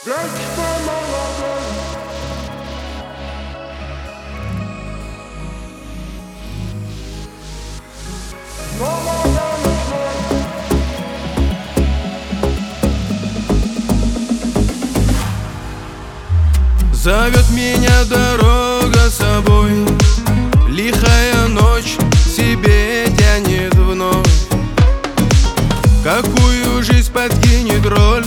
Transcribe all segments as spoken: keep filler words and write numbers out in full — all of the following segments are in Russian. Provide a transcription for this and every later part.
Вечно молодой. Снова ночной. Зовет меня дорога с собой, лихая ночь себе тянет вновь. Какую жизнь подкинет роль?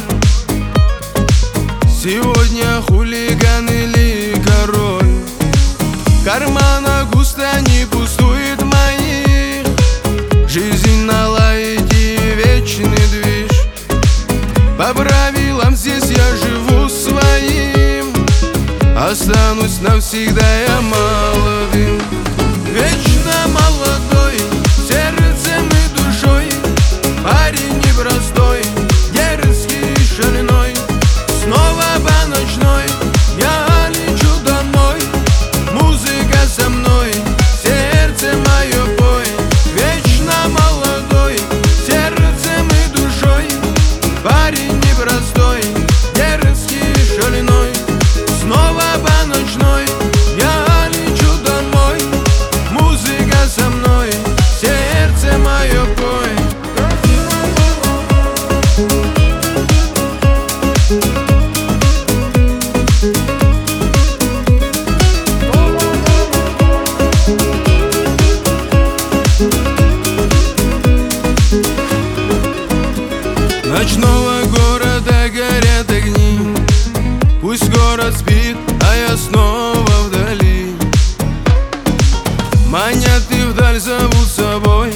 Сегодня хулиган или король? В карманах густо не пустует моих. Жизнь наладит и вечный движ. По правилам здесь я живу своим. Останусь навсегда я молодым. Вечно молодой, сердцем и душой. Парень непростой, дерзкий и шальной. Снова по ночной я лечу домой. Музыка со мной, сердце мое пой. Вечно молодой, сердцем и душой. Парень непростой, дерзкий и шальной. Снова по ночной я лечу домой. Музыка со мной, сердце мое пой. Ночного города горят огни. Пусть город спит, а я снова вдали. Манят и вдаль зовут собой.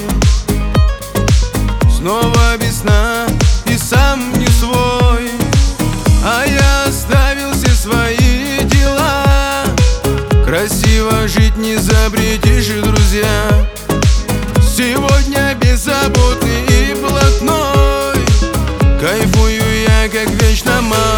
Снова весна и сам не свой. А я оставил все свои дела. Красиво жить не запретишь, друзья. Сегодня беззаботный и блатной. Кайфую я, как вечно мало.